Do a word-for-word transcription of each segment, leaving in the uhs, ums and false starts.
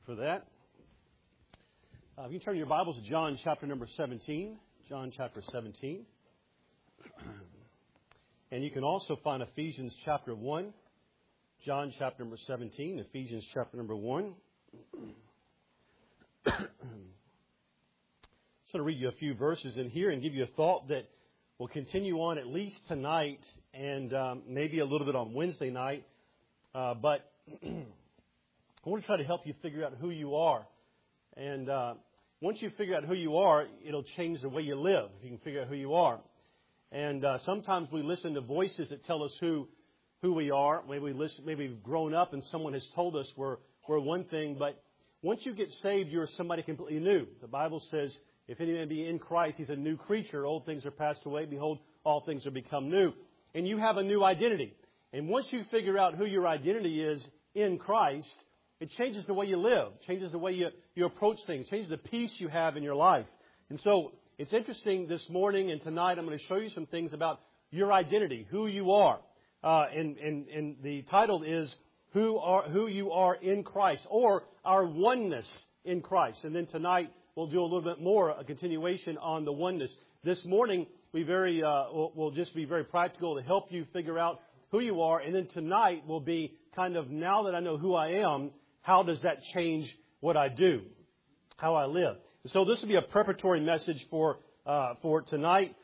for that. Uh, you can turn your Bibles to John chapter number seventeen. John chapter seventeen. And you can also find Ephesians chapter one. John chapter number seventeen. Ephesians chapter number one. I'm just going to read you a few verses in here and give you a thought that will continue on at least tonight and um, maybe a little bit on Wednesday night. Uh, but I want to try to help you figure out who you are. And uh, once you figure out who you are, it'll change the way you live if you can figure out who you are. And uh, sometimes we listen to voices that tell us who who we are. Maybe we listen, maybe we've grown up and someone has told us we're we're one thing. But once you get saved, you're somebody completely new. The Bible says, if anyone be in Christ, he's a new creature. Old things are passed away. Behold, all things have become new. And you have a new identity. And once you figure out who your identity is in Christ, it changes the way you live, changes the way you, you approach things, changes the peace you have in your life. And so it's interesting this morning and tonight I'm going to show you some things about your identity, who you are. Uh, and, and, and the title is who are who you are in Christ, or our oneness in Christ. And then tonight we'll do a little bit more, a continuation on the oneness. This morning we very uh, we'll, we'll just be very practical to help you figure out who you are. And then tonight will be kind of, now that I know who I am, how does that change what I do, how I live? So this will be a preparatory message for uh, for tonight.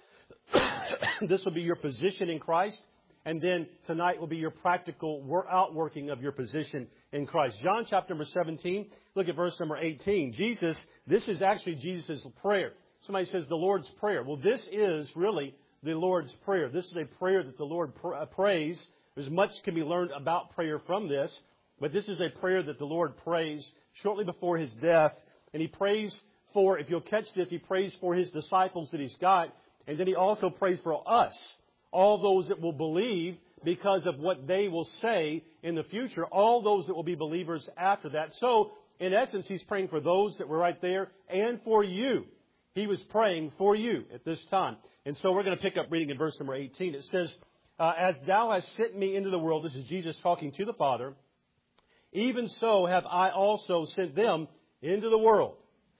This will be your position in Christ. And then tonight will be your practical outworking of your position in Christ. John chapter number seventeen, look at verse number eighteen. Jesus, this is actually Jesus' prayer. Somebody says the Lord's Prayer. Well, this is really the Lord's Prayer. This is a prayer that the Lord pr- prays. There's much can be learned about prayer from this. But this is a prayer that the Lord prays shortly before His death. And He prays for, if you'll catch this, He prays for His disciples that He's got. And then He also prays for us, all those that will believe because of what they will say in the future, all those that will be believers after that. So, in essence, He's praying for those that were right there and for you. He was praying for you at this time. And so we're going to pick up reading in verse number eighteen. It says, uh, As thou hast sent me into the world, this is Jesus talking to the Father, even so have I also sent them into the world.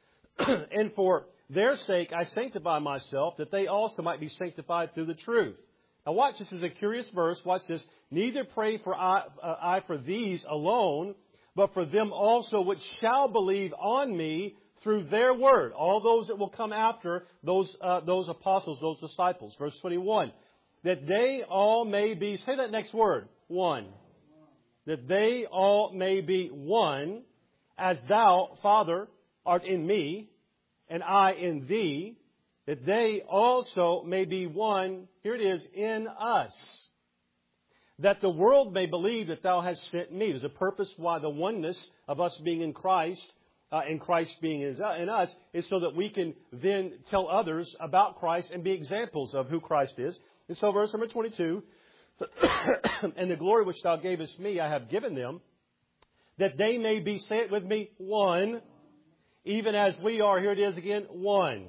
And for their sake I sanctify myself, that they also might be sanctified through the truth. Now watch, this is a curious verse. Watch this. Neither pray for I, uh, I for these alone, but for them also which shall believe on me through their word. All those that will come after those uh, those apostles, those disciples. Verse twenty-one. That they all may be, say that next word, one. That they all may be one, as thou, Father, art in me, and I in thee, that they also may be one, here it is, in us, that the world may believe that thou hast sent me. There's a purpose why the oneness of us being in Christ, uh, and Christ being in us, is so that we can then tell others about Christ and be examples of who Christ is. And so verse number twenty-two, and the glory which thou gavest me I have given them, that they may be, say it with me, one, even as we are, here it is again, one.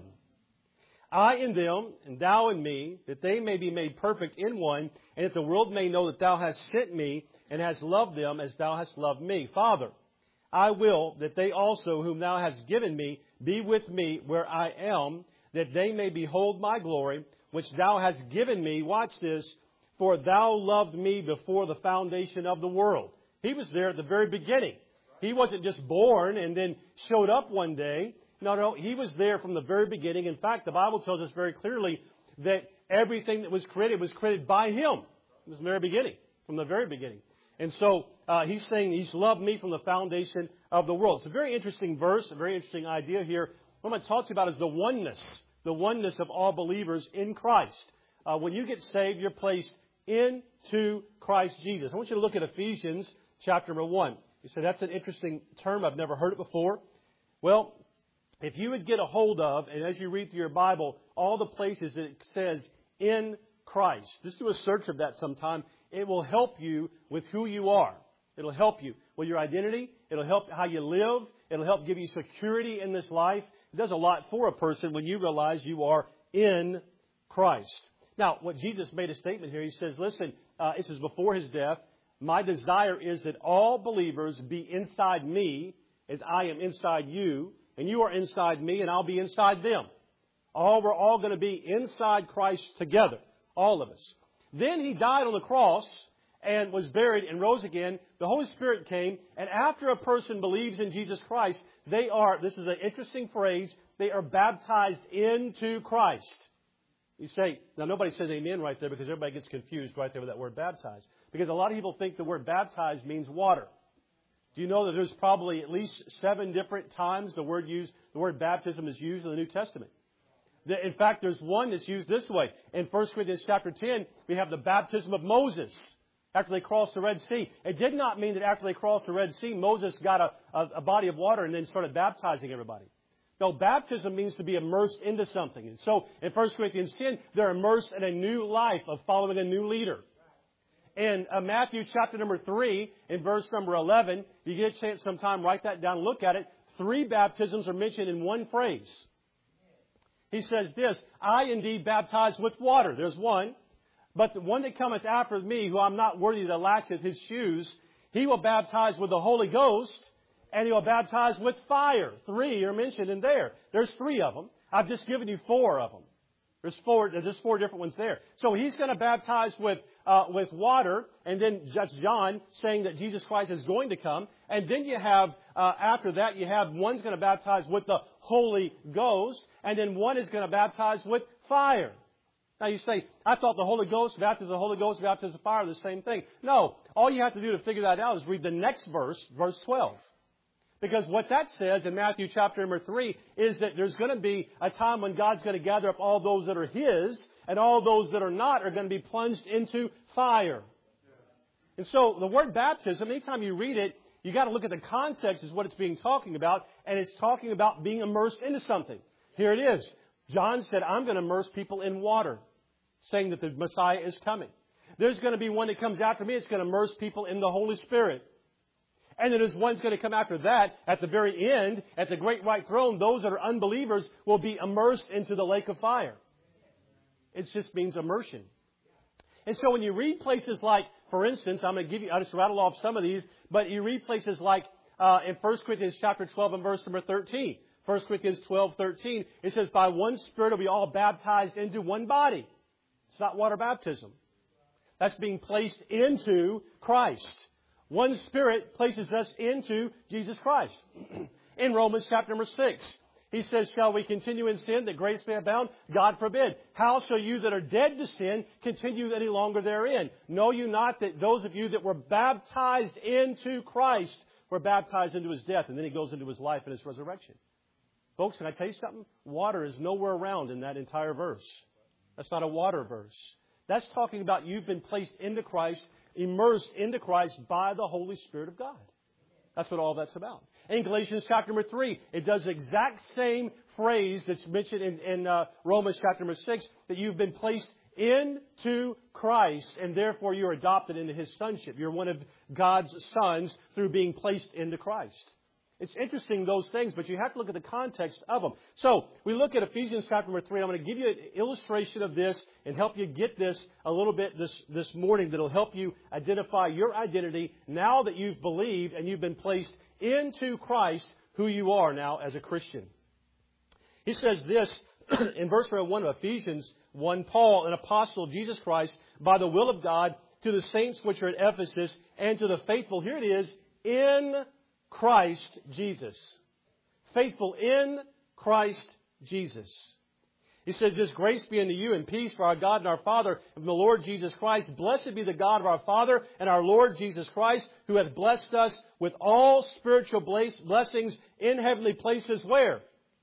I in them, and thou in me, that they may be made perfect in one, and that the world may know that thou hast sent me, and hast loved them as thou hast loved me. Father, I will that they also, whom thou hast given me, be with me where I am, that they may behold my glory, which thou hast given me. Watch this. For thou loved me before the foundation of the world. He was there at the very beginning. He wasn't just born and then showed up one day. No, no, He was there from the very beginning. In fact, the Bible tells us very clearly that everything that was created was created by Him. It was the very beginning, from the very beginning. And so uh, He's saying He's loved me from the foundation of the world. It's a very interesting verse, a very interesting idea here. What I'm going to talk to you about is the oneness, the oneness of all believers in Christ. Uh, when you get saved, you're placed into Christ Jesus. I want you to look at Ephesians chapter number one. You say, that's an interesting term. I've never heard it before. Well, if you would get a hold of, and as you read through your Bible, all the places that it says in Christ, just do a search of that sometime. It will help you with who you are. It'll help you with your identity. It'll help how you live. It'll help give you security in this life. It does a lot for a person when you realize you are in Christ. Now, what Jesus made a statement here, He says, listen, uh, this is before His death. My desire is that all believers be inside me is I am inside you, and you are inside me, and I'll be inside them. All we're all going to be inside Christ together, all of us. Then He died on the cross and was buried and rose again. The Holy Spirit came, and after a person believes in Jesus Christ, they are, this is an interesting phrase, they are baptized into Christ. You say, now nobody says amen right there because everybody gets confused right there with that word baptized. Because a lot of people think the word baptized means water. Do you know that there's probably at least seven different times the word used, the word baptism is used in the New Testament? In fact, there's one that's used this way. In First Corinthians chapter ten, we have the baptism of Moses after they crossed the Red Sea. It did not mean that after they crossed the Red Sea, Moses got a, a, a body of water and then started baptizing everybody. No, baptism means to be immersed into something. And so in First Corinthians ten, they're immersed in a new life of following a new leader. In uh, Matthew chapter number three, in verse number eleven, if you get a chance sometime, write that down, look at it. Three baptisms are mentioned in one phrase. He says this, I indeed baptize with water. There's one. But the one that cometh after me, who I'm not worthy to latch at his shoes, he will baptize with the Holy Ghost, and he will baptize with fire. Three are mentioned in there. There's three of them. I've just given you four of them. There's four, there's four different ones there. So he's going to baptize with, uh, with water, and then Judge John saying that Jesus Christ is going to come. And then you have, uh, after that, you have one's going to baptize with the Holy Ghost, and then one is going to baptize with fire. Now you say, I thought the Holy Ghost, baptism of the Holy Ghost, baptism of fire are the same thing. No, all you have to do to figure that out is read the next verse, verse twelve. Because what that says in Matthew chapter number three is that there's going to be a time when God's going to gather up all those that are His, and all those that are not are going to be plunged into fire. And so the word baptism, anytime you read it, you got to look at the context as what it's being talking about, and it's talking about being immersed into something. Here it is. John said, I'm going to immerse people in water, saying that the Messiah is coming. There's going to be one that comes after me. It's going to immerse people in the Holy Spirit. And then there's one's going to come after that. At the very end, at the great white throne, those that are unbelievers will be immersed into the lake of fire. It just means immersion. And so when you read places like, for instance, I'm going to give you, I'll just rattle off some of these, but you read places like uh, in First Corinthians chapter twelve and verse number thirteen. First Corinthians twelve, thirteen, it says, by one Spirit are we all baptized into one body. It's not water baptism. That's being placed into Christ. One Spirit places us into Jesus Christ. In Romans chapter number six, he says, shall we continue in sin that grace may abound? God forbid. How shall you that are dead to sin continue any longer therein? Know you not that those of you that were baptized into Christ were baptized into His death? And then he goes into His life and His resurrection. Folks, can I tell you something? Water is nowhere around in that entire verse. That's not a water verse. That's talking about you've been placed into Christ, immersed into Christ by the Holy Spirit of God. That's what all that's about. In Galatians chapter number three, it does the exact same phrase that's mentioned in, in uh, Romans chapter number six, that you've been placed into Christ, and therefore you're adopted into His sonship. You're one of God's sons through being placed into Christ. It's interesting, those things, but you have to look at the context of them. So, we look at Ephesians chapter number three. I'm going to give you an illustration of this and help you get this a little bit this, this morning that will help you identify your identity now that you've believed and you've been placed into Christ, who you are now as a Christian. He says this in verse one of Ephesians one, Paul, an apostle of Jesus Christ, by the will of God, to the saints which are at Ephesus, and to the faithful, here it is, in Christ Jesus. Faithful in Christ Jesus. He says, this grace be unto you and peace for our God and our Father and the Lord Jesus Christ. Blessed be the God of our Father and our Lord Jesus Christ, who hath blessed us with all spiritual blessings in heavenly places. Where?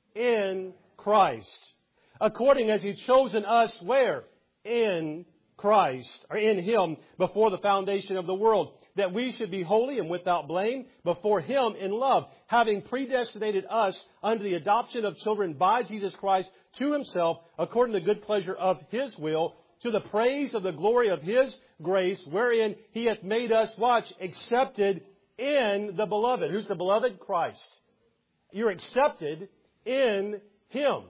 In Christ. According as He chosen us, where? In Christ, or in Him, before the foundation of the world, that we should be holy and without blame before Him in love, having predestinated us unto the adoption of children by Jesus Christ to Himself, according to the good pleasure of His will, to the praise of the glory of His grace, wherein He hath made us, watch, accepted in the Beloved. Who's the Beloved? Christ. You're accepted in Him.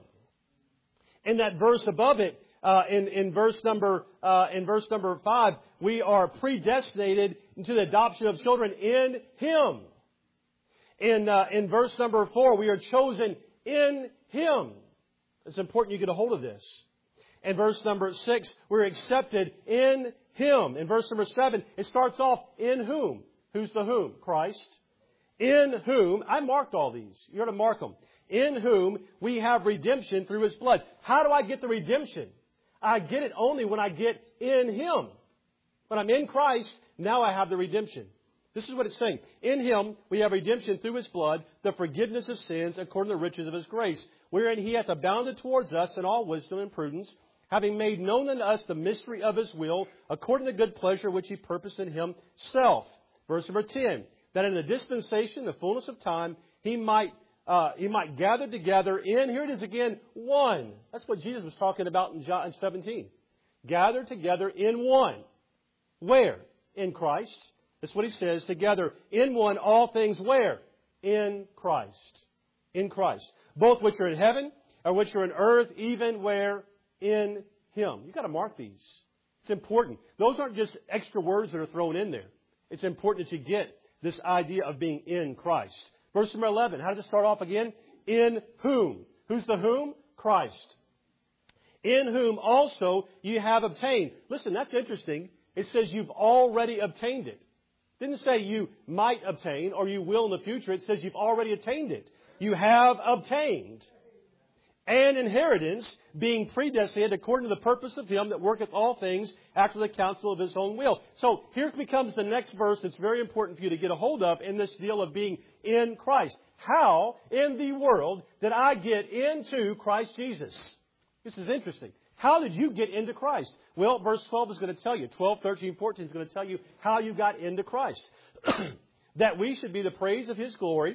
In that verse above it, Uh, in, in verse number uh, in verse number five, we are predestinated into the adoption of children in Him. In, uh, in verse number four, we are chosen in Him. It's important you get a hold of this. In verse number six, we're accepted in Him. In verse number seven, it starts off, in whom? Who's the whom? Christ. In whom, I marked all these. You're to mark them. In whom we have redemption through His blood. How do I get the redemption? I get it only when I get in Him. When I'm in Christ, now I have the redemption. This is what it's saying. In Him we have redemption through His blood, the forgiveness of sins according to the riches of His grace, wherein He hath abounded towards us in all wisdom and prudence, having made known unto us the mystery of His will, according to the good pleasure which He purposed in Himself. Verse number ten, that in the dispensation, the fullness of time, He might uh, He might gather together in, here it is again, one. That's what Jesus was talking about in John seventeen. Gather together in one. Where? In Christ. That's what He says, together in one, all things where? In Christ. In Christ. Both which are in heaven and which are in earth, even where? In Him. You've got to mark these. It's important. Those aren't just extra words that are thrown in there. It's important that you get this idea of being in Christ. Verse number eleven, how does it start off again? In whom. Who's the whom? Christ. In whom also you have obtained. Listen, that's interesting. It says you've already obtained it. It didn't say you might obtain or you will in the future. It says you've already attained it. You have obtained an inheritance, being predestinated according to the purpose of Him that worketh all things after the counsel of His own will. So here becomes the next verse that's very important for you to get a hold of in this deal of being in Christ. How in the world did I get into Christ Jesus? This is interesting. How did you get into Christ? Well, verse twelve is going to tell you. twelve, thirteen, fourteen is going to tell you how you got into Christ. That we should be the praise of His glory,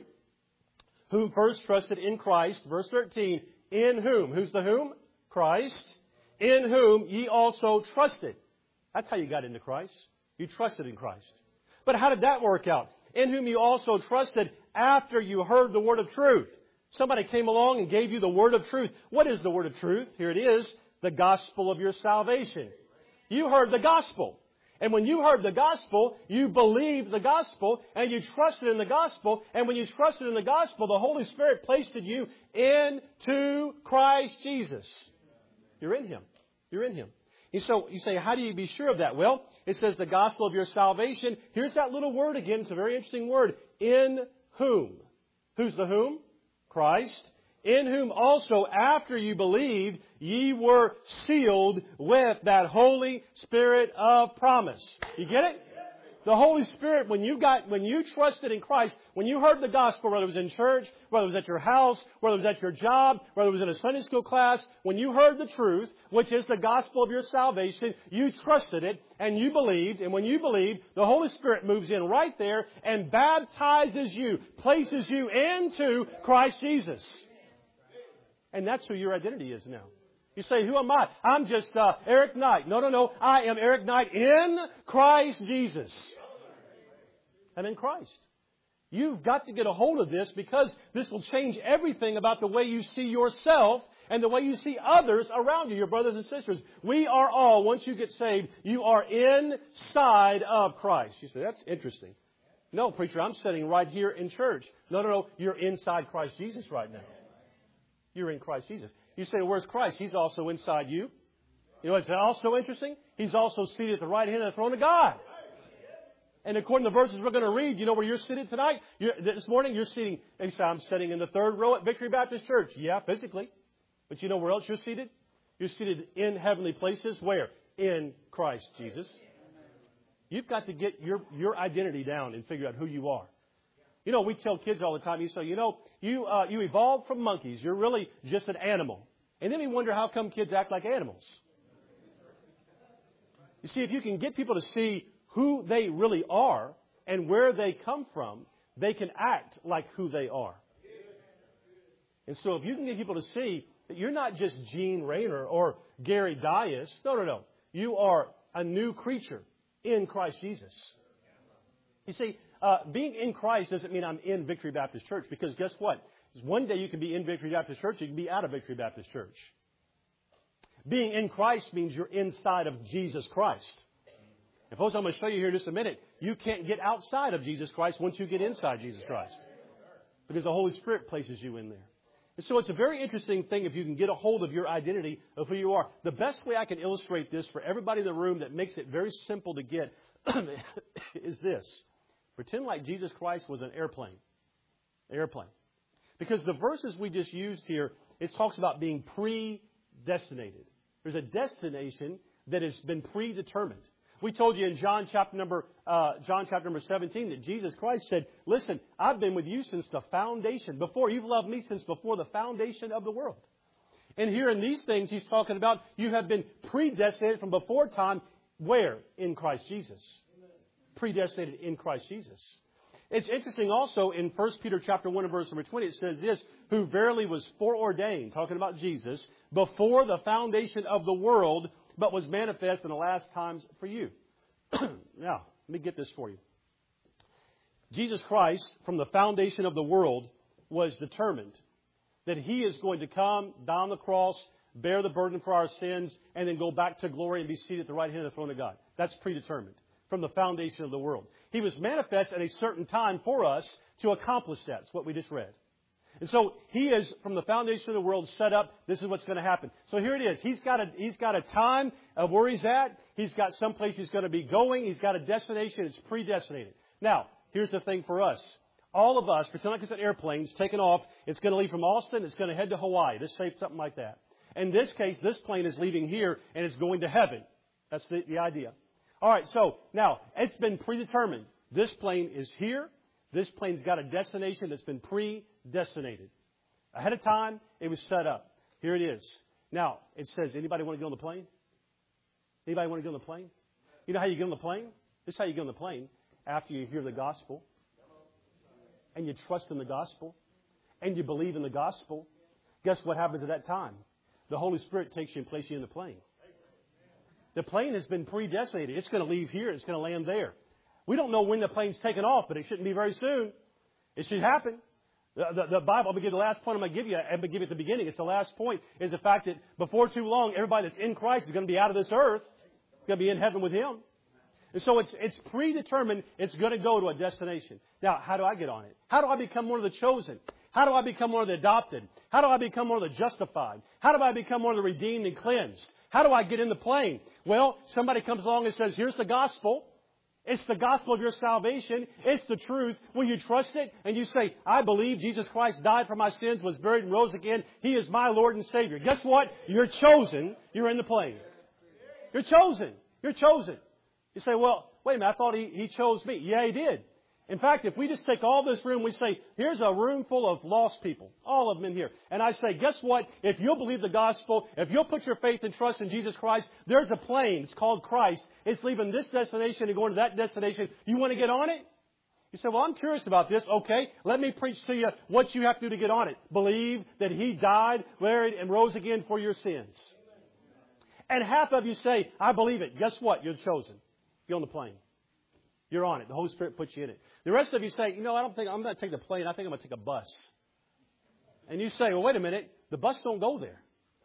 who first trusted in Christ. Verse thirteen, in whom? Who's the whom? Christ. In whom ye also trusted. That's how you got into Christ. You trusted in Christ. But how did that work out? In whom you also trusted after you heard the word of truth. Somebody came along and gave you the word of truth. What is the word of truth? Here it is. The gospel of your salvation. You heard the gospel. And when you heard the gospel, you believed the gospel and you trusted in the gospel. And when you trusted in the gospel, the Holy Spirit placed you into Christ Jesus. You're in Him. You're in Him. And so you say, how do you be sure of that? Well, it says the gospel of your salvation. Here's that little word again. It's a very interesting word. In whom? Who's the whom? Christ. In whom also, after you believed, ye were sealed with that Holy Spirit of promise. You get it? The Holy Spirit, when you got, when you trusted in Christ, when you heard the gospel, whether it was in church, whether it was at your house, whether it was at your job, whether it was in a Sunday school class, when you heard the truth, which is the gospel of your salvation, you trusted it and you believed. And when you believed, the Holy Spirit moves in right there and baptizes you, places you into Christ Jesus. And that's who your identity is now. You say, who am I? I'm just uh, Eric Knight. No, no, no. I am Eric Knight in Christ Jesus. I'm in Christ. You've got to get a hold of this because this will change everything about the way you see yourself and the way you see others around you, your brothers and sisters. We are all, once you get saved, you are inside of Christ. You say, that's interesting. No, preacher, I'm sitting right here in church. No, no, no. You're inside Christ Jesus right now. You're in Christ Jesus. You say, where's Christ? He's also inside you. You know what's also interesting? He's also seated at the right hand of the throne of God. And according to the verses we're going to read, you know where you're seated tonight? You're, this morning you're sitting, and you say, I'm sitting in the third row at Victory Baptist Church. Yeah, physically. But you know where else you're seated? You're seated in heavenly places. Where? In Christ Jesus. You've got to get your, your identity down and figure out who you are. You know, we tell kids all the time, you say, you know, you uh, you evolved from monkeys. You're really just an animal. And then we wonder how come kids act like animals. You see, if you can get people to see who they really are and where they come from, they can act like who they are. And so if you can get people to see that you're not just Gene Rayner or Gary Dias. No, no, no. You are a new creature in Christ Jesus. You see, Uh, being in Christ doesn't mean I'm in Victory Baptist Church, because guess what? One day you can be in Victory Baptist Church, you can be out of Victory Baptist Church. Being in Christ means you're inside of Jesus Christ. And folks, I'm going to show you here in just a minute, you can't get outside of Jesus Christ once you get inside Jesus Christ. because the Holy Spirit places you in there. And so it's a very interesting thing if you can get a hold of your identity of who you are. The best way I can illustrate this for everybody in the room that makes it very simple to get is this. Pretend like Jesus Christ was an airplane. Airplane. Because the verses we just used here, it talks about being predestinated. There's a destination that has been predetermined. We told you in John chapter number uh, John chapter number seventeen that Jesus Christ said, listen, I've been with you since the foundation. Before, you've loved me since before the foundation of the world. And here in these things, he's talking about you have been predestinated from before time. Where? In Christ Jesus. Predestinated in Christ Jesus. It's interesting also in First Peter chapter one and verse number twenty, it says this, who verily was foreordained, talking about Jesus, before the foundation of the world, but was manifest in the last times for you. Now, let me get this for you. Jesus Christ, from the foundation of the world, was determined that He is going to come, die on the cross, bear the burden for our sins, and then go back to glory and be seated at the right hand of the throne of God. That's predetermined from the foundation of the world. He was manifest at a certain time for us to accomplish that. That's what we just read. And so He is, from the foundation of the world, set up. This is what's going to happen. So here it is. He's got a, he's got a time of where He's at. He's got some place He's going to be going. He's got a destination. It's predestinated. Now, here's the thing for us. All of us, pretend like it's an airplane. It's taking off. It's going to leave from Austin. It's going to head to Hawaii. Let's say something like that. In this case, this plane is leaving here and it's going to heaven. That's the, the idea. All right, so now, it's been predetermined. This plane is here. This plane's got a destination that's been predestinated. Ahead of time, it was set up. Here it is. Now, it says, anybody want to get on the plane? Anybody want to get on the plane? You know how you get on the plane? This is how you get on the plane. After you hear the gospel, and you trust in the gospel, and you believe in the gospel, guess what happens at that time? The Holy Spirit takes you and places you in the plane. The plane has been predestinated. It's going to leave here. It's going to land there. We don't know when the plane's taking off, but it shouldn't be very soon. It should happen. The, the, the Bible, I'm going to give you the last point I'm going to give you. I'm going to give you at the beginning. It's the last point, is the fact that before too long, everybody that's in Christ is going to be out of this earth. It's going to be in heaven with Him. And so it's, it's predetermined it's going to go to a destination. Now, how do I get on it? How do I become one of the chosen? How do I become one of the adopted? How do I become one of the justified? How do I become one of the redeemed and cleansed? How do I get in the plane? Well, somebody comes along and says, here's the gospel. It's the gospel of your salvation. It's the truth. When you trust it and you say, I believe Jesus Christ died for my sins, was buried and rose again. He is my Lord and Savior. Guess what? You're chosen. You're in the plane. You're chosen. You're chosen. You say, well, wait a minute. I thought he, he chose me. Yeah, He did. In fact, if we just take all this room, we say, here's a room full of lost people, all of them in here. And I say, guess what? If you'll believe the gospel, if you'll put your faith and trust in Jesus Christ, there's a plane. It's called Christ. It's leaving this destination and going to that destination. You want to get on it? You say, well, I'm curious about this. Okay, let me preach to you what you have to do to get on it. Believe that He died, buried, and rose again for your sins. And half of you say, I believe it. Guess what? You're chosen. You're on the plane. You're on it. The Holy Spirit puts you in it. The rest of you say, you know, I don't think I'm going to take the plane. I think I'm going to take a bus. And you say, well, wait a minute. The bus don't go there.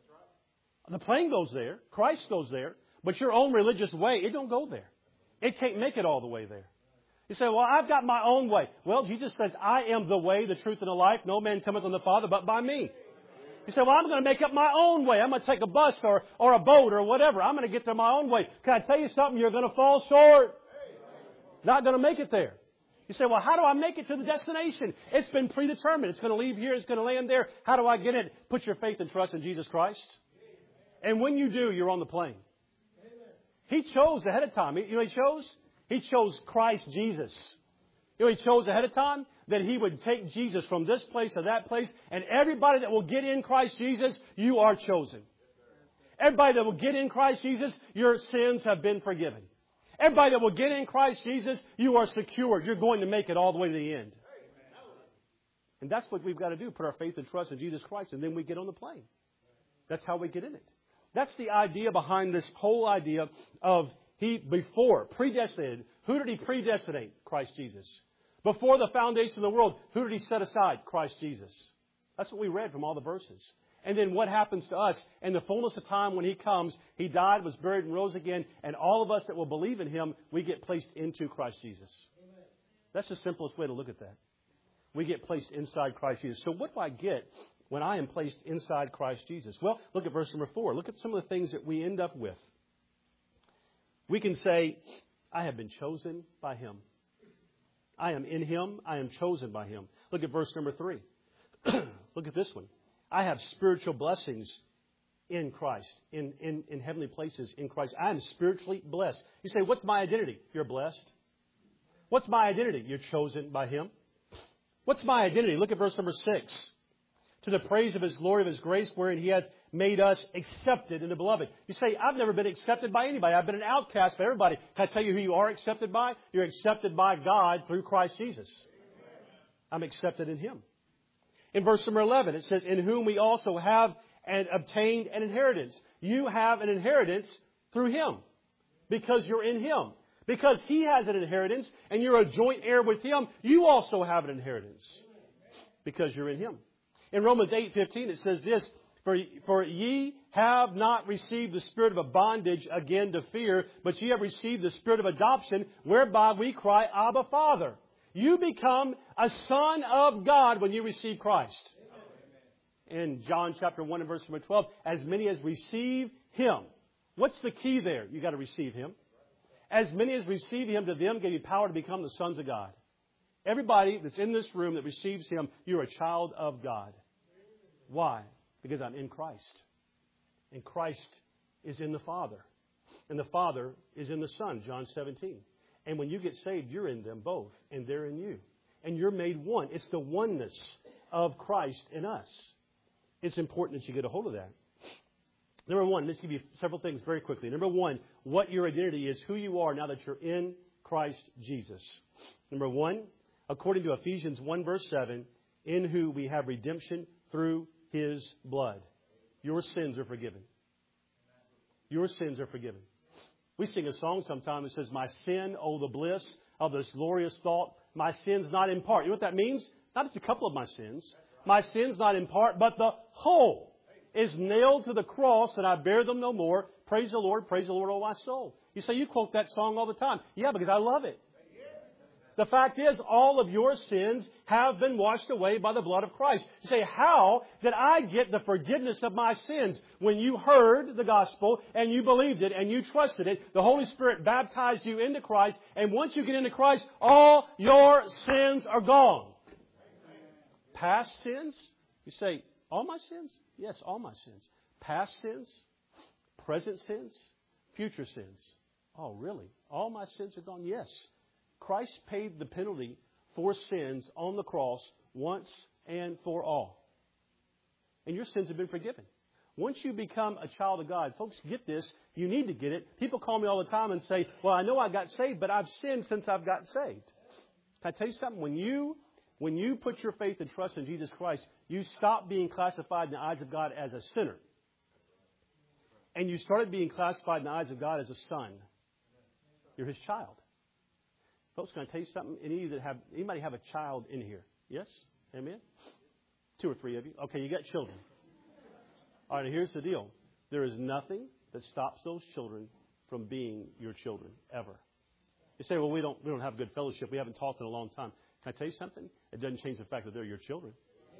The plane goes there. Christ goes there. But your own religious way, it don't go there. It can't make it all the way there. You say, well, I've got my own way. Well, Jesus says, I am the way, the truth, and the life. No man cometh on the Father but by me. You say, well, I'm going to make up my own way. I'm going to take a bus or, or a boat or whatever. I'm going to get there my own way. Can I tell you something? You're going to fall short. Not going to make it there. You say, well, how do I make it to the destination? It's been predetermined. It's going to leave here. It's going to land there. How do I get it? Put your faith and trust in Jesus Christ. And when you do, you're on the plane. He chose ahead of time. You know what He chose? He chose Christ Jesus. You know what He chose ahead of time? That He would take Jesus from this place to that place. And everybody that will get in Christ Jesus, you are chosen. Everybody that will get in Christ Jesus, your sins have been forgiven. Everybody that will get in Christ Jesus, you are secured. You're going to make it all the way to the end. And that's what we've got to do. Put our faith and trust in Jesus Christ. And then we get on the plane. That's how we get in it. That's the idea behind this whole idea of He, before, predestinated. Who did He predestinate? Christ Jesus. Before the foundation of the world, who did He set aside? Christ Jesus. That's what we read from all the verses. And then what happens to us? In the fullness of time when He comes, He died, was buried, and rose again. And all of us that will believe in Him, we get placed into Christ Jesus. Amen. That's the simplest way to look at that. We get placed inside Christ Jesus. So what do I get when I am placed inside Christ Jesus? Well, look at verse number four. Look at some of the things that we end up with. We can say, I have been chosen by Him. I am in Him. I am chosen by Him. Look at verse number three. Look at this one. I have spiritual blessings in Christ, in, in, in heavenly places in Christ. I am spiritually blessed. You say, what's my identity? You're blessed. What's my identity? You're chosen by Him. What's my identity? Look at verse number six. To the praise of His glory, of His grace, wherein He hath made us accepted in the beloved. You say, I've never been accepted by anybody. I've been an outcast by everybody. Can I tell you who you are accepted by? You're accepted by God through Christ Jesus. I'm accepted in Him. In verse number eleven, it says, in whom we also have and obtained an inheritance. You have an inheritance through Him because you're in Him. Because He has an inheritance and you're a joint heir with Him, you also have an inheritance because you're in Him. In Romans eight fifteen, it says this, For, for ye have not received the spirit of a bondage again to fear, but ye have received the spirit of adoption, whereby we cry, Abba, Father. You become a son of God when you receive Christ. In John chapter one and verse number twelve, as many as receive Him. What's the key there? You've got to receive Him. As many as receive Him, to them give you power to become the sons of God. Everybody that's in this room that receives Him, you're a child of God. Why? Because I'm in Christ. And Christ is in the Father. And the Father is in the Son, John seventeen. And when you get saved, you're in them both. And they're in you. And you're made one. It's the oneness of Christ in us. It's important that you get a hold of that. Number one, let's give you several things very quickly. Number one, what your identity is, who you are now that you're in Christ Jesus. Number one, according to Ephesians one verse seven, in who we have redemption through His blood. Your sins are forgiven. Your sins are forgiven. We sing a song sometimes that says, my sin, oh the bliss of this glorious thought, my sins not in part. You know what that means? Not just a couple of my sins. My sins not in part, but the whole is nailed to the cross, and I bear them no more. Praise the Lord, praise the Lord, oh my soul. You say, you quote that song all the time. Yeah, because I love it. The fact is, all of your sins have been washed away by the blood of Christ. You say, how did I get the forgiveness of my sins? When you heard the gospel and you believed it and you trusted it, the Holy Spirit baptized you into Christ. And once you get into Christ, all your sins are gone. Past sins? You say, all my sins? Yes, all my sins. Past sins, present sins, future sins. Oh, really? All my sins are gone? Yes. Christ paid the penalty for sins on the cross once and for all. And your sins have been forgiven. Once you become a child of God, folks, get this. You need to get it. People call me all the time and say, well, I know I got saved, but I've sinned since I've got saved. Can I tell you something? When you, when you put your faith and trust in Jesus Christ, you stop being classified in the eyes of God as a sinner. And you started being classified in the eyes of God as a son. You're His child. Folks, can I tell you something? Any of you that have, anybody have a child in here? Yes? Amen? Two or three of you. Okay, you got children. All right, here's the deal. There is nothing that stops those children from being your children, ever. You say, well, we don't, we don't have good fellowship. We haven't talked in a long time. Can I tell you something? It doesn't change the fact that they're your children.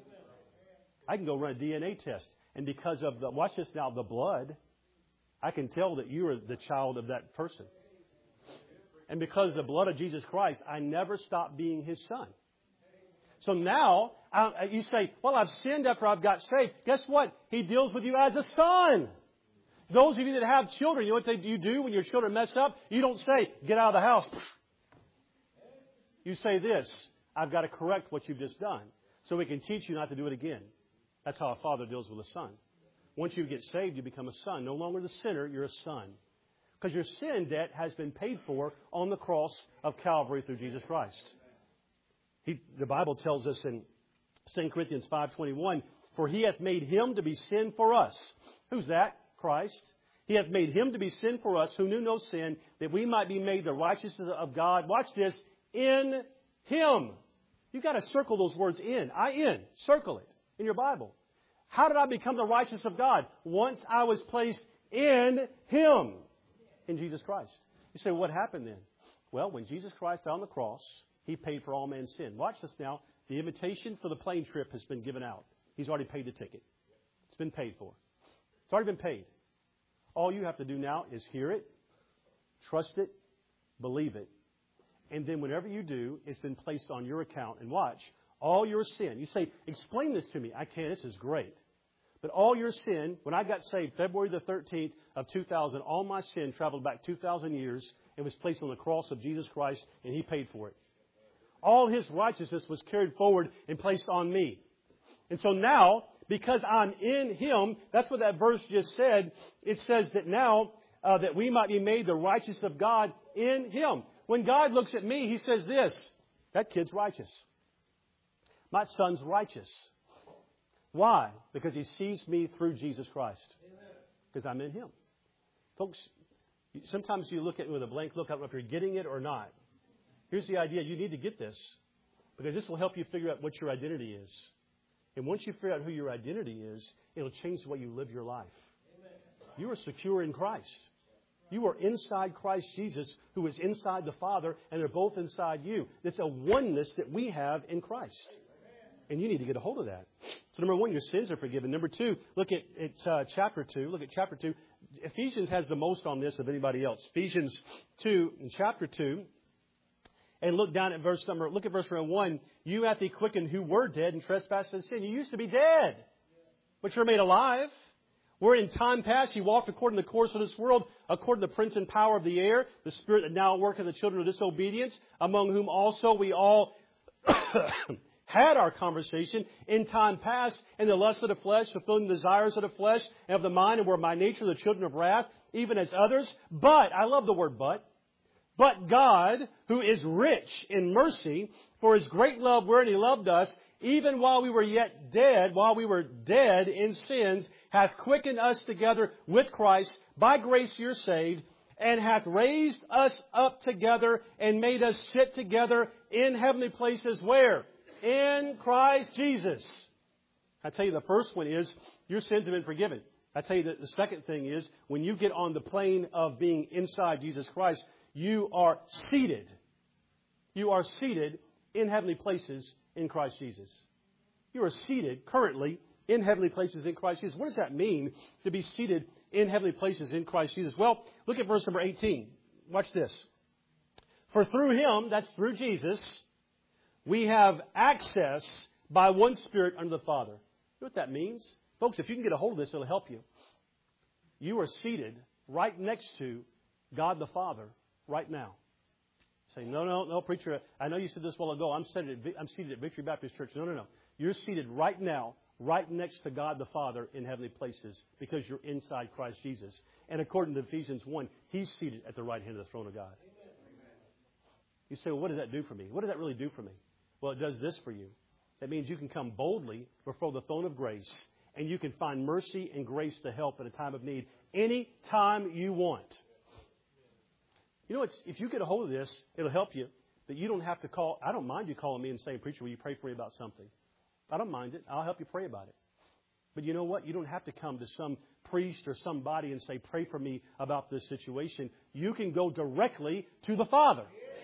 I can go run a D N A test. And because of the, watch this now, the blood, I can tell that you are the child of that person. And because of the blood of Jesus Christ, I never stopped being His son. So now, I, you say, well, I've sinned after I've got saved. Guess what? He deals with you as a son. Those of you that have children, you know what they, you do when your children mess up? You don't say, get out of the house. You say this, I've got to correct what you've just done so we can teach you not to do it again. That's how a father deals with a son. Once you get saved, you become a son. No longer the sinner, you're a son. Because your sin debt has been paid for on the cross of Calvary through Jesus Christ. He, the Bible tells us in Second Corinthians five twenty-one, for He hath made Him to be sin for us. Who's that? Christ. He hath made Him to be sin for us who knew no sin, that we might be made the righteousness of God. Watch this. In Him. You've got to circle those words in. I in. Circle it in your Bible. How did I become the righteousness of God? Once I was placed in Him. In Jesus Christ. You say, what happened then? Well, when Jesus Christ died on the cross, He paid for all man's sin. Watch this now. The invitation for the plane trip has been given out. He's already paid the ticket. It's been paid for. It's already been paid. All you have to do now is hear it, trust it, believe it. And then whenever you do, it's been placed on your account. And watch, all your sin. You say, explain this to me. I can't. This is great. But all your sin, when I got saved February the thirteenth of two thousand, all my sin traveled back two thousand years and was placed on the cross of Jesus Christ, and He paid for it. All His righteousness was carried forward and placed on me. And so now, because I'm in Him, that's what that verse just said. It says that now uh, that we might be made the righteous of God in Him. When God looks at me, He says this, that kid's righteous. My son's righteous. Why? Because he sees me through Jesus Christ. Because I'm in Him. Folks, sometimes you look at it with a blank look. I don't know if you're getting it or not. Here's the idea. You need to get this. Because this will help you figure out what your identity is. And once you figure out who your identity is, it'll change the way you live your life. You are secure in Christ. You are inside Christ Jesus, who is inside the Father, and they're both inside you. It's a oneness that we have in Christ. And you need to get a hold of that. So number one, your sins are forgiven. Number two, look at, at uh, chapter two. Look at chapter two. Ephesians has the most on this of anybody else. Ephesians two, in chapter two. And look down at verse number, look at verse number one. You hath He quickened who were dead in trespass and sin. You used to be dead, but you're made alive. Where in time past you walked according to the course of this world, according to the prince and power of the air, the spirit that now worketh in the children of disobedience, among whom also we all had our conversation in time past in the lust of the flesh, fulfilling the desires of the flesh and of the mind, and were by nature the children of wrath, even as others. But, I love the word but, but God, who is rich in mercy, for His great love wherein He loved us, even while we were yet dead, while we were dead in sins, hath quickened us together with Christ. By grace you're saved, and hath raised us up together and made us sit together in heavenly places. Where? In Christ Jesus. I tell you, the first one is your sins have been forgiven. I tell you that the second thing is when you get on the plane of being inside Jesus Christ, you are seated. You are seated in heavenly places in Christ Jesus. You are seated currently in heavenly places in Christ Jesus. What does that mean to be seated in heavenly places in Christ Jesus? Well, look at verse number eighteen. Watch this. For through Him, that's through Jesus, we have access by one Spirit unto the Father. You know what that means? Folks, if you can get a hold of this, it'll help you. You are seated right next to God the Father right now. Say, no, no, no, preacher, I know you said this a while ago. I'm seated at, I'm seated at Victory Baptist Church. No, no, no. You're seated right now, right next to God the Father in heavenly places because you're inside Christ Jesus. And according to Ephesians one, He's seated at the right hand of the throne of God. You say, well, what does that do for me? What does that really do for me? Well, it does this for you. That means you can come boldly before the throne of grace, and you can find mercy and grace to help in a time of need any time you want. You know, it's, if you get a hold of this, it'll help you that you don't have to call. I don't mind you calling me and saying, preacher, will you pray for me about something? I don't mind it. I'll help you pray about it. But you know what? You don't have to come to some priest or somebody and say, pray for me about this situation. You can go directly to the Father.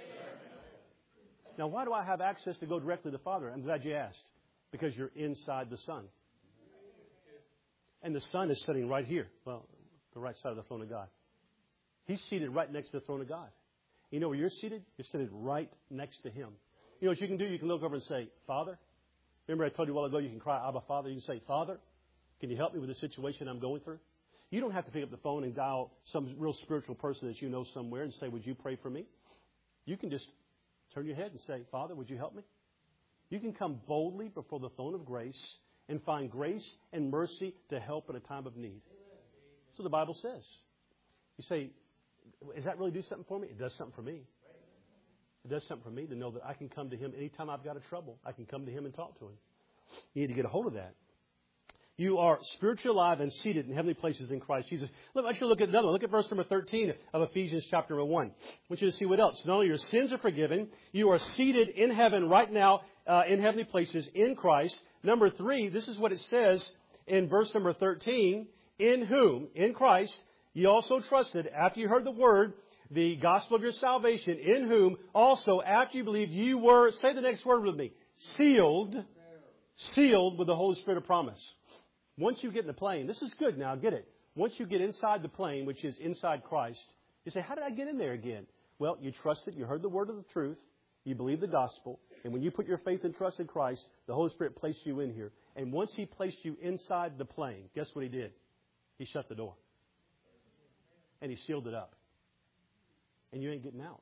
Now, why do I have access to go directly to the Father? I'm glad you asked. Because you're inside the Son. And the Son is sitting right here. Well, the right side of the throne of God. He's seated right next to the throne of God. You know where you're seated? You're seated right next to Him. You know what you can do? You can look over and say, Father. Remember I told you a while ago you can cry, Abba, Father. You can say, Father, can you help me with the situation I'm going through? You don't have to pick up the phone and dial some real spiritual person that you know somewhere and say, would you pray for me? You can just turn your head and say, Father, would you help me? You can come boldly before the throne of grace and find grace and mercy to help in a time of need. So the Bible says. You say, does that really do something for me? It does something for me. It does something for me to know that I can come to Him anytime I've got a trouble. I can come to Him and talk to Him. You need to get a hold of that. You are spiritually alive and seated in heavenly places in Christ Jesus. Look, I want you to look at another one. Look at verse number thirteen of Ephesians chapter number one. I want you to see what else. Not only your sins are forgiven, you are seated in heaven right now uh, in heavenly places in Christ. Number three, this is what it says in verse number thirteen. In whom, in Christ, ye also trusted, after you heard the word, the gospel of your salvation, in whom also after you believe you were, say the next word with me, sealed, sealed with the Holy Spirit of promise. Once you get in the plane, this is good now, get it. Once you get inside the plane, which is inside Christ, you say, how did I get in there again? Well, you trusted, you heard the word of the truth, you believe the gospel, and when you put your faith and trust in Christ, the Holy Spirit placed you in here. And once He placed you inside the plane, guess what He did? He shut the door. And He sealed it up. And you ain't getting out.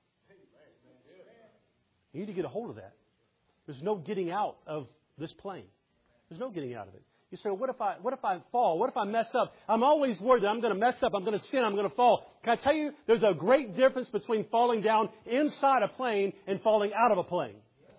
You need to get a hold of that. There's no getting out of this plane. There's no getting out of it. You say, well, what if I what if I fall? What if I mess up? I'm always worried that I'm going to mess up. I'm going to sin. I'm going to fall. Can I tell you, there's a great difference between falling down inside a plane and falling out of a plane.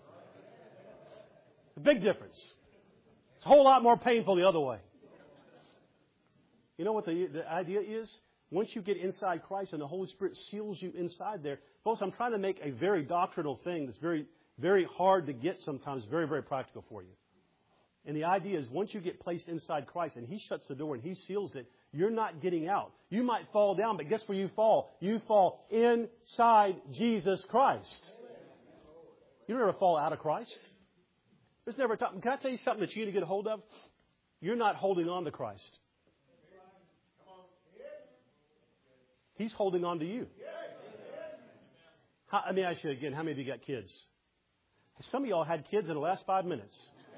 A big difference. It's a whole lot more painful the other way. You know what the, the idea is? Once you get inside Christ and the Holy Spirit seals you inside there. Folks, I'm trying to make a very doctrinal thing that's very, very hard to get sometimes, very, very practical for you. And the idea is once you get placed inside Christ and He shuts the door and He seals it, you're not getting out. You might fall down, but guess where you fall? You fall inside Jesus Christ. You never fall out of Christ. There's never a time. Can I tell you something that you need to get a hold of? You're not holding on to Christ. He's holding on to you. How, let me ask you again, how many of you got kids? Some of y'all had kids in the last five minutes.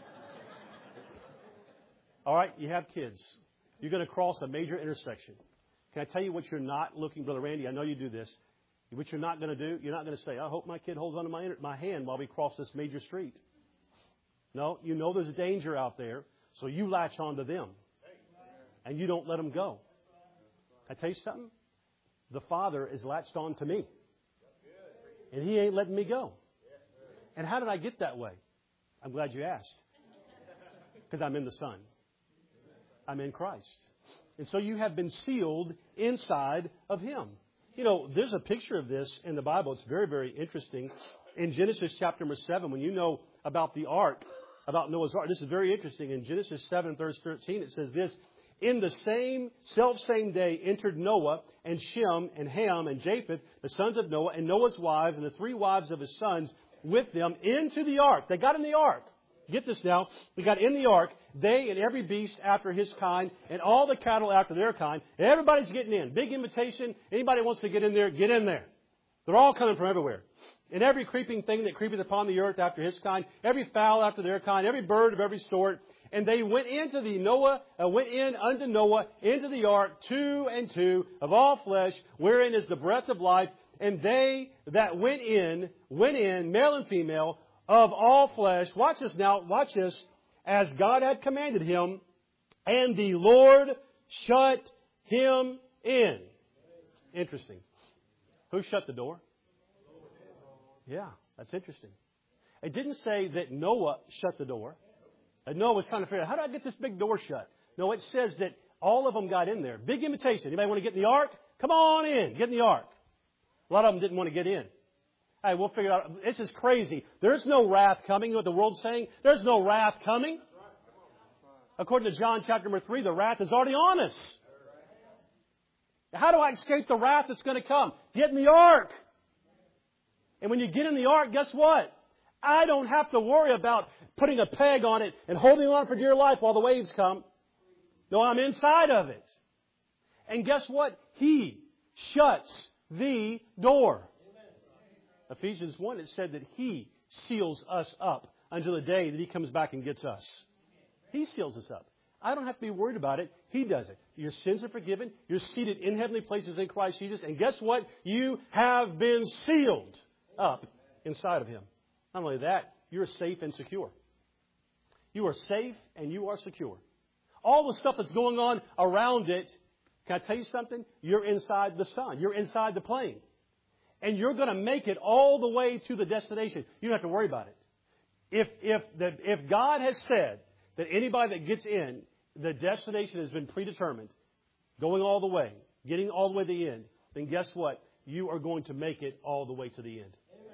All right, you have kids. You're going to cross a major intersection. Can I tell you what you're not looking, Brother Randy? I know you do this. What you're not going to do, you're not going to say, I hope my kid holds onto my, my hand while we cross this major street. No, you know there's a danger out there, so you latch onto them. And you don't let them go. Can I tell you something? The Father is latched on to me. And He ain't letting me go. And how did I get that way? I'm glad you asked. Because I'm in the Son. I'm in Christ. And so you have been sealed inside of Him. You know, there's a picture of this in the Bible. It's very, very interesting. In Genesis chapter number seven, when you know about the ark, about Noah's ark, this is very interesting. In Genesis seven, verse thirteen, it says this, in the same, self-same day entered Noah and Shem and Ham and Japheth, the sons of Noah, and Noah's wives and the three wives of his sons with them into the ark. They got in the ark. Get this now. They got in the ark, they and every beast after his kind, and all the cattle after their kind. Everybody's getting in. Big invitation. Anybody wants to get in there, get in there. They're all coming from everywhere. And every creeping thing that creepeth upon the earth after his kind, every fowl after their kind, every bird of every sort. And they went into the Noah, uh, went in unto Noah into the ark, two and two of all flesh, wherein is the breath of life. And they that went in, went in, male and female, of all flesh. Watch this now, watch this. As God had commanded him, and the Lord shut him in. Interesting. Who shut the door? Yeah, that's interesting. It didn't say that Noah shut the door. And Noah was trying to figure out, how do I get this big door shut? No, it says that all of them got in there. Big invitation. Anybody want to get in the ark? Come on in. Get in the ark. A lot of them didn't want to get in. Hey, we'll figure it out. This is crazy. There's no wrath coming. You know what the world's saying? There's no wrath coming. According to John chapter number three, the wrath is already on us. How do I escape the wrath that's going to come? Get in the ark. And when you get in the ark, guess what? I don't have to worry about putting a peg on it and holding on for dear life while the waves come. No, I'm inside of it. And guess what? He shuts the door. Ephesians one, it said that He seals us up until the day that He comes back and gets us. He seals us up. I don't have to be worried about it. He does it. Your sins are forgiven. You're seated in heavenly places in Christ Jesus. And guess what? You have been sealed up inside of Him. Not only that, you're safe and secure. You are safe and you are secure. All the stuff that's going on around it, can I tell you something? You're inside the sun. You're inside the plane. And you're going to make it all the way to the destination. You don't have to worry about it. If, if, the, if God has said that anybody that gets in, the destination has been predetermined, going all the way, getting all the way to the end, then guess what? You are going to make it all the way to the end.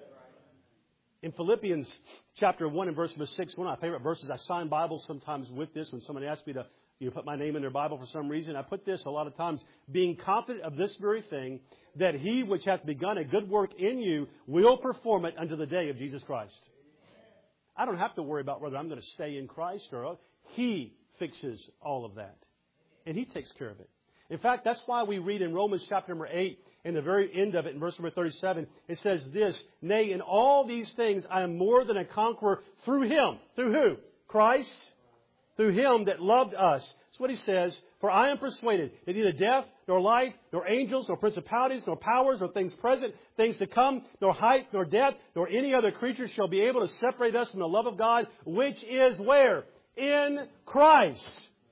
In Philippians chapter one and verse number six, one of my favorite verses, I sign Bibles sometimes with this when someone asks me to, You put my name in their Bible for some reason. I put this a lot of times. Being confident of this very thing, that He which hath begun a good work in you will perform it unto the day of Jesus Christ. I don't have to worry about whether I'm going to stay in Christ or He fixes all of that. And He takes care of it. In fact, that's why we read in Romans chapter number eight, in the very end of it, in verse number thirty-seven, it says this, Nay, in all these things I am more than a conqueror through Him. Through who? Christ. Through Him that loved us. That's what He says. For I am persuaded that neither death, nor life, nor angels, nor principalities, nor powers, nor things present, things to come, nor height, nor depth, nor any other creature shall be able to separate us from the love of God, which is where? In Christ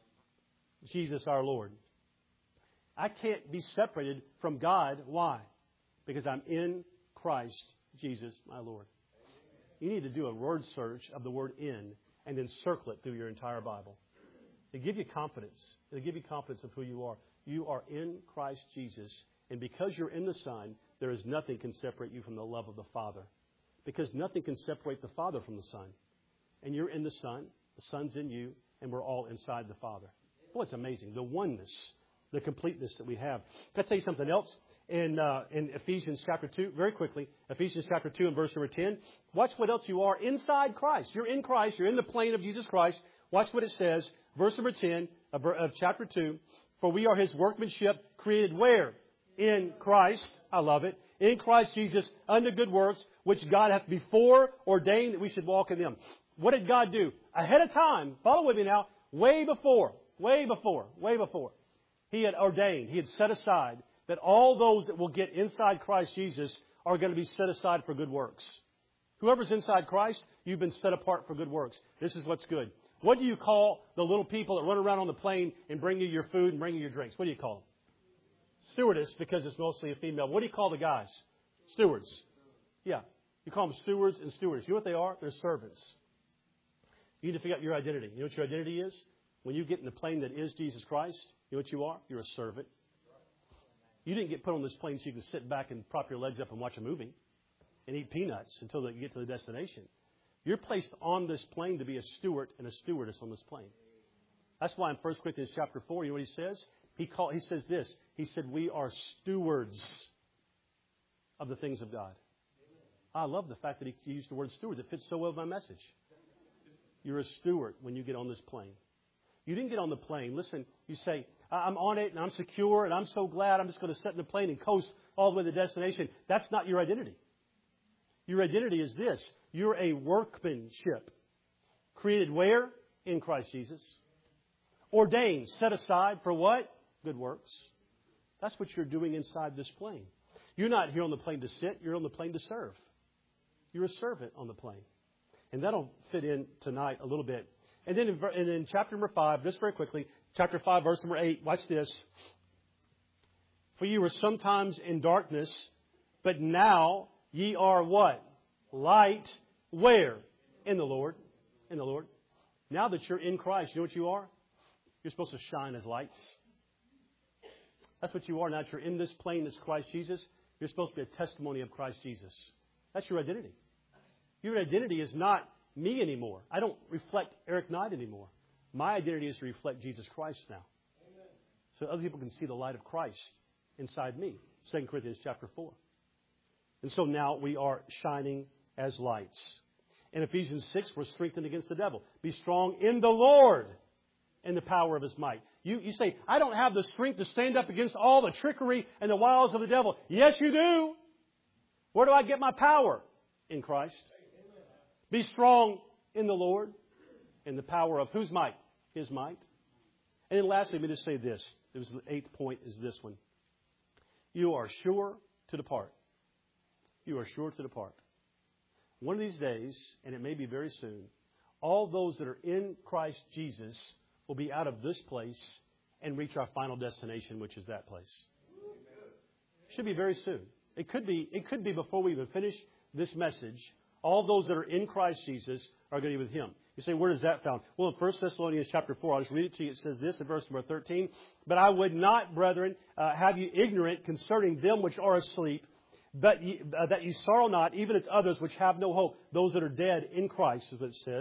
Jesus our Lord. I can't be separated from God. Why? Because I'm in Christ Jesus my Lord. You need to do a word search of the word in and then circle it through your entire Bible. It'll give you confidence. It'll give you confidence of who you are. You are in Christ Jesus. And because you're in the Son, there is nothing can separate you from the love of the Father. Because nothing can separate the Father from the Son. And you're in the Son. The Son's in you. And we're all inside the Father. Boy, it's amazing. The oneness, the completeness that we have. Can I tell you something else? In, uh, in Ephesians chapter two, very quickly, Ephesians chapter two and verse number ten. Watch what else you are inside Christ. You're in Christ. You're in the plane of Jesus Christ. Watch what it says. Verse number ten of, of chapter two. For we are His workmanship, created where? In Christ. I love it. In Christ Jesus, unto good works, which God hath before ordained that we should walk in them. What did God do? Ahead of time. Follow with me now. Way before. Way before. Way before. He had ordained. He had set aside that all those that will get inside Christ Jesus are going to be set aside for good works. Whoever's inside Christ, you've been set apart for good works. This is what's good. What do you call the little people that run around on the plane and bring you your food and bring you your drinks? What do you call them? Stewardess, because it's mostly a female. What do you call the guys? Stewards. Yeah. You call them stewards and stewards. You know what they are? They're servants. You need to figure out your identity. You know what your identity is? When you get in the plane that is Jesus Christ, you know what you are? You're a servant. You didn't get put on this plane so you can sit back and prop your legs up and watch a movie and eat peanuts until you get to the destination. You're placed on this plane to be a steward and a stewardess on this plane. That's why in First Corinthians chapter four, you know what he says? He call, he says this. He said, we are stewards of the things of God. I love the fact that he used the word steward. It fits so well with my message. You're a steward when you get on this plane. You didn't get on the plane. Listen, you say, I'm on it and I'm secure and I'm so glad I'm just going to sit in the plane and coast all the way to the destination. That's not your identity. Your identity is this. You're a workmanship. Created where? In Christ Jesus. Ordained, set aside for what? Good works. That's what you're doing inside this plane. You're not here on the plane to sit. You're on the plane to serve. You're a servant on the plane. And that'll fit in tonight a little bit. And then in, and in chapter number five, just very quickly, chapter five, verse number eight, watch this. For ye were sometimes in darkness, but now ye are what? Light. Where? In the Lord. In the Lord. Now that you're in Christ, you know what you are? You're supposed to shine as lights. That's what you are. Now that you're in this plane that's Christ Jesus, you're supposed to be a testimony of Christ Jesus. That's your identity. Your identity is not me anymore. I don't reflect Eric Knight anymore. My identity is to reflect Jesus Christ now. Amen. So other people can see the light of Christ inside me. Second Corinthians chapter four. And so now we are shining as lights. In Ephesians six, we're strengthened against the devil. Be strong in the Lord and the power of His might. You, you say, I don't have the strength to stand up against all the trickery and the wiles of the devil. Yes, you do. Where do I get my power? In Christ. Be strong in the Lord and the power of whose might? His might. And then lastly, let me just say this. It was the eighth point is this one. You are sure to depart. You are sure to depart. One of these days, and it may be very soon, all those that are in Christ Jesus will be out of this place and reach our final destination, which is that place. Should be very soon. It could be, it could be before we even finish this message. All those that are in Christ Jesus are going to be with Him. You say, where is that found? Well, in First Thessalonians chapter four, I'll just read it to you. It says this in verse number thirteen. But I would not, brethren, uh, have you ignorant concerning them which are asleep, but ye, uh, that ye sorrow not, even as others which have no hope, those that are dead in Christ, is what it says.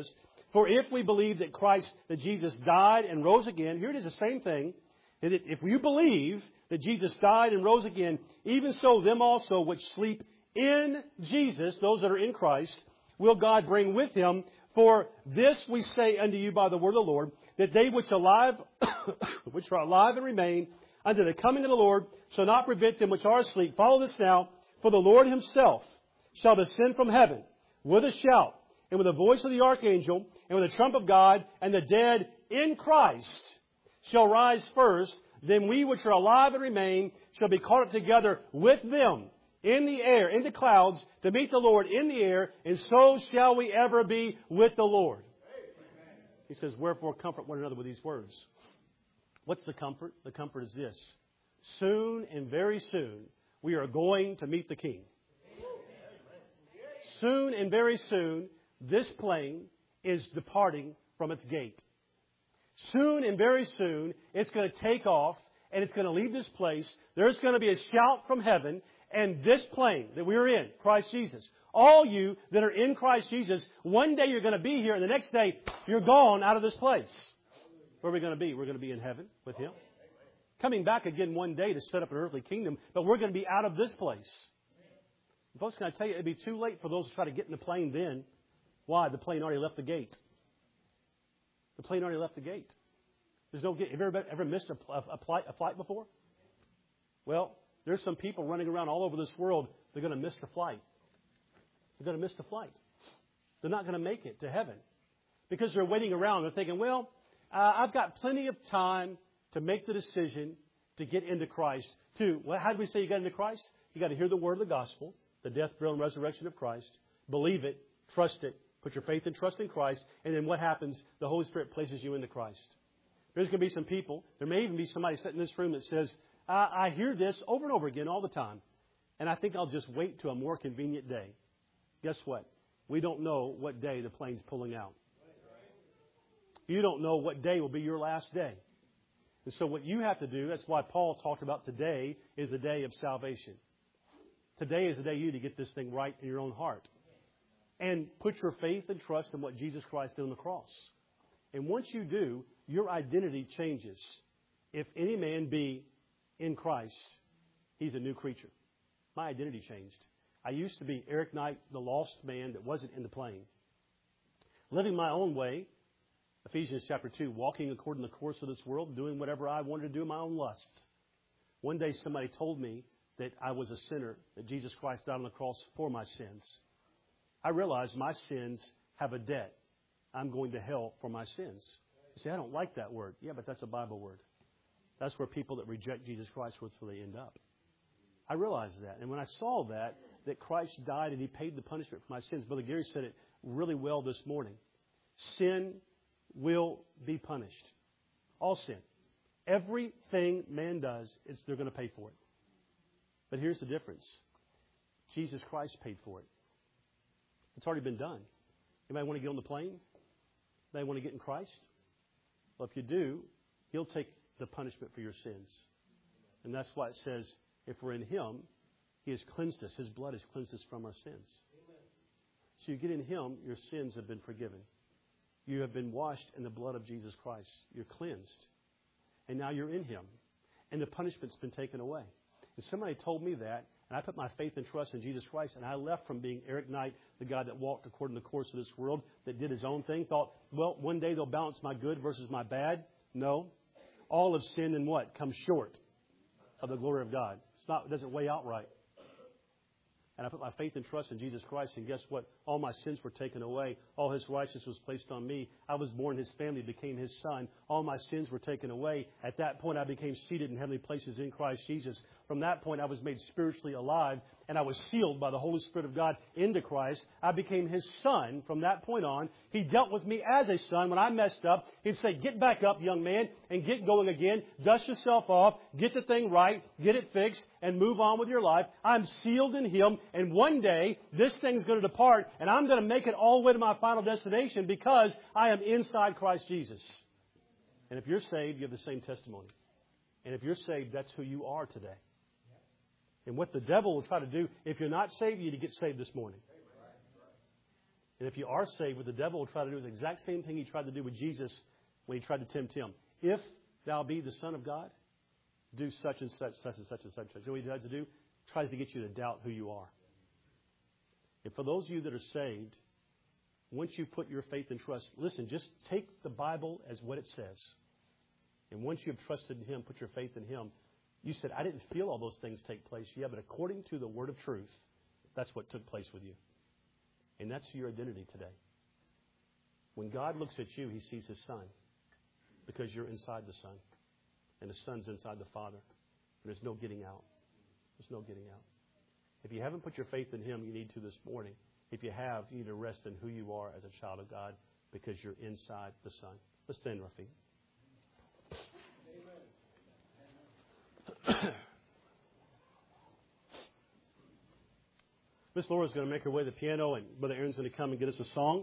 For if we believe that Christ, that Jesus died and rose again, here it is the same thing. That if you believe that Jesus died and rose again, even so them also which sleep in Jesus, those that are in Christ, will God bring with Him. For this we say unto you by the word of the Lord, that they which alive, which are alive and remain unto the coming of the Lord shall not prevent them which are asleep. Follow this now. For the Lord Himself shall descend from heaven with a shout, and with the voice of the archangel, and with the trump of God, and the dead in Christ shall rise first. Then we which are alive and remain shall be caught up together with them in the air, in the clouds, to meet the Lord in the air, and so shall we ever be with the Lord. He says, wherefore comfort one another with these words. What's the comfort? The comfort is this. Soon and very soon, we are going to meet the King. Soon and very soon, this plane is departing from its gate. Soon and very soon, it's going to take off and it's going to leave this place. There's going to be a shout from heaven, and this plane that we're in, Christ Jesus, all you that are in Christ Jesus, one day you're going to be here, and the next day you're gone out of this place. Where are we going to be? We're going to be in heaven with Him. Coming back again one day to set up an earthly kingdom, but we're going to be out of this place. And folks, can I tell you, it'd be too late for those who try to get in the plane then. Why? The plane already left the gate. The plane already left the gate. There's no gate. Have you ever, ever missed a, a, a, flight, a flight before? Well, there's some people running around all over this world. They're going to miss the flight. They're going to miss the flight. They're not going to make it to heaven because they're waiting around. They're thinking, well, uh, I've got plenty of time to make the decision to get into Christ. To, well, how do we say you got into Christ? You got to hear the word of the gospel, the death, burial, and resurrection of Christ. Believe it, trust it, put your faith and trust in Christ, and then what happens? The Holy Spirit places you into Christ. There's going to be some people, there may even be somebody sitting in this room that says, I, I hear this over and over again all the time, and I think I'll just wait to a more convenient day. Guess what? We don't know what day the plane's pulling out. You don't know what day will be your last day. And so what you have to do, that's why Paul talked about today is the day of salvation. Today is the day you need to get this thing right in your own heart. And put your faith and trust in what Jesus Christ did on the cross. And once you do, your identity changes. If any man be in Christ, he's a new creature. My identity changed. I used to be Eric Knight, the lost man that wasn't in the plane. Living my own way, Ephesians chapter two, walking according to the course of this world, doing whatever I wanted to do in my own lusts. One day somebody told me that I was a sinner, that Jesus Christ died on the cross for my sins. I realized my sins have a debt. I'm going to hell for my sins. You say, I don't like that word. Yeah, but that's a Bible word. That's where people that reject Jesus Christ, that's where they end up. I realized that. And when I saw that, that Christ died and He paid the punishment for my sins, Brother Gary said it really well this morning. Sin will be punished. All sin. Everything man does, it's, they're going to pay for it. But here's the difference. Jesus Christ paid for it. It's already been done. Anybody want to get on the plane? Anybody want to get in Christ? Well, if you do, He'll take the punishment for your sins. And that's why it says, if we're in Him, He has cleansed us. His blood has cleansed us from our sins. So you get in Him, your sins have been forgiven. You have been washed in the blood of Jesus Christ. You're cleansed. And now you're in Him. And the punishment's been taken away. And somebody told me that, and I put my faith and trust in Jesus Christ, and I left from being Eric Knight, the guy that walked according to the course of this world, that did his own thing, thought, well, one day they'll balance my good versus my bad. No. All have sinned and what? Come short of the glory of God. It's not, it doesn't weigh out right. And I put my faith and trust in Jesus Christ, and guess what? All my sins were taken away. All His righteousness was placed on me. I was born in His family, became His son. All my sins were taken away. At that point, I became seated in heavenly places in Christ Jesus. From that point, I was made spiritually alive, and I was sealed by the Holy Spirit of God into Christ. I became His son from that point on. He dealt with me as a son. When I messed up, He'd say, get back up, young man, and get going again. Dust yourself off, get the thing right, get it fixed, and move on with your life. I'm sealed in Him, and one day, this thing's going to depart, and I'm going to make it all the way to my final destination because I am inside Christ Jesus. And if you're saved, you have the same testimony. And if you're saved, that's who you are today. And what the devil will try to do, if you're not saved, you need to get saved this morning. And if you are saved, what the devil will try to do is the exact same thing he tried to do with Jesus when he tried to tempt him. If thou be the Son of God, do such and such, such and such and such. You know what he tries to do? He tries to get you to doubt who you are. And for those of you that are saved, once you put your faith and trust, listen, just take the Bible as what it says. And once you have trusted in Him, put your faith in Him, you said, I didn't feel all those things take place. Yeah, but according to the Word of truth, that's what took place with you. And that's your identity today. When God looks at you, He sees His Son because you're inside the Son. And the Son's inside the Father. And there's no getting out. There's no getting out. If you haven't put your faith in Him, you need to this morning. If you have, you need to rest in who you are as a child of God because you're inside the Son. Let's stand to our feet. Miss Laura's going to make her way to the piano, and Brother Aaron's going to come and get us a song.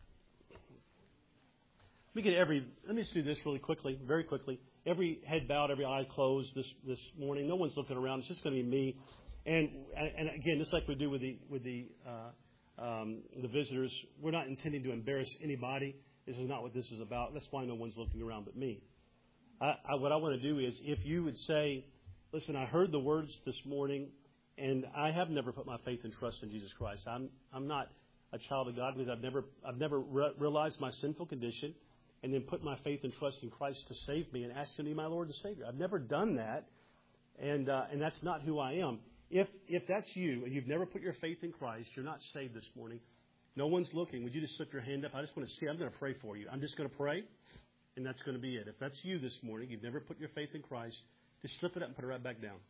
Let me get every. Let me just do this really quickly, very quickly. Every head bowed, every eye closed this this morning. No one's looking around. It's just going to be me. And and again, just like we do with the with the uh, um, the visitors, we're not intending to embarrass anybody. This is not what this is about. That's why no one's looking around but me. I, I, what I want to do is, if you would say, "Listen, I heard the words this morning, and I have never put my faith and trust in Jesus Christ. I'm I'm not a child of God because I've never I've never re- realized my sinful condition, and then put my faith and trust in Christ to save me and ask Him to be my Lord and Savior. I've never done that, and uh, and that's not who I am." If if that's you and you've never put your faith in Christ, you're not saved this morning. No one's looking. Would you just slip your hand up? I just want to see. I'm going to pray for you. I'm just going to pray, and that's going to be it. If that's you this morning, you've never put your faith in Christ, just slip it up and put it right back down.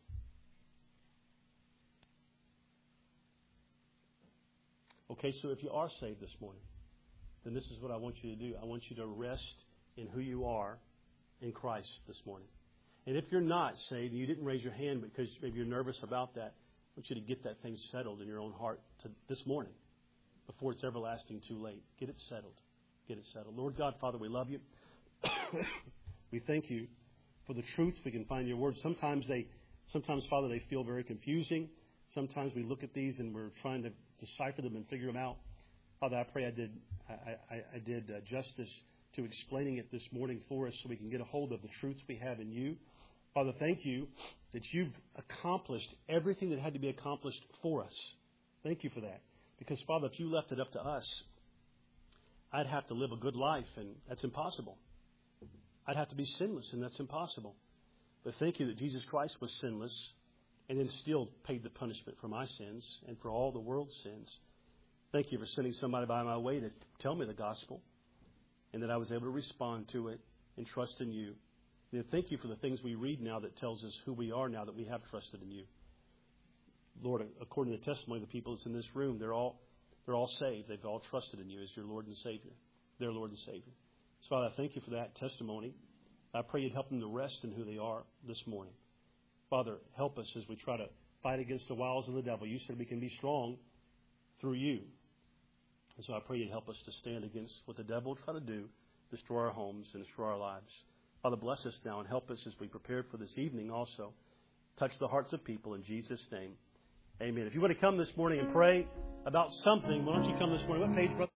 Okay, so if you are saved this morning, then this is what I want you to do. I want you to rest in who you are in Christ this morning. And if you're not saved and you didn't raise your hand because maybe you're nervous about that, I want you to get that thing settled in your own heart to this morning before it's everlasting too late. Get it settled. Get it settled. Lord God, Father, we love you. We thank you for the truths we can find in your word. Sometimes they, sometimes, Father, they feel very confusing. Sometimes we look at these and we're trying to decipher them and figure them out. Father, I pray I did I, I, I did uh, justice to explaining it this morning for us so we can get a hold of the truths we have in you. Father, thank you that you've accomplished everything that had to be accomplished for us. Thank you for that. Because, Father, if you left it up to us, I'd have to live a good life, and that's impossible. I'd have to be sinless, and that's impossible. But thank you that Jesus Christ was sinless and then still paid the punishment for my sins and for all the world's sins. Thank you for sending somebody by my way to tell me the gospel and that I was able to respond to it and trust in you. And thank you for the things we read now that tells us who we are now that we have trusted in you. Lord, according to the testimony of the people that's in this room, they're all they're all saved. They've all trusted in you as your Lord and Savior, their Lord and Savior. So, Father, I thank you for that testimony. I pray you'd help them to rest in who they are this morning. Father, help us as we try to fight against the wiles of the devil. You said we can be strong through you. And so I pray you'd help us to stand against what the devil will try to do, destroy our homes and destroy our lives. Father, bless us now and help us as we prepare for this evening also. Touch the hearts of people in Jesus' name. Amen. If you want to come this morning and pray about something, why don't you come this morning? What page, brother?